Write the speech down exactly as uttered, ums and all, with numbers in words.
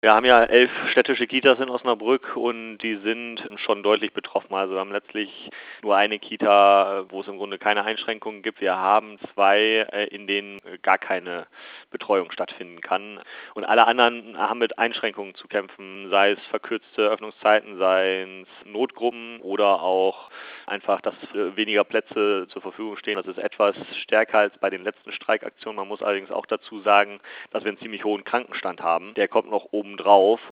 Wir haben ja elf städtische Kitas in Osnabrück und die sind schon deutlich betroffen. Also wir haben letztlich nur eine Kita, wo es im Grunde keine Einschränkungen gibt. Wir haben zwei, äh, in denen gar keine Betreuung stattfinden kann. Und alle anderen haben mit Einschränkungen zu kämpfen, sei es verkürzte Öffnungszeiten, sei es Notgruppen oder auch einfach, dass äh, weniger Plätze zur Verfügung stehen. Das ist etwas stärker als bei den letzten Streikaktionen. Man muss allerdings auch dazu sagen, dass wir einen ziemlich hohen Krankenstand haben. Der kommt noch oben drauf.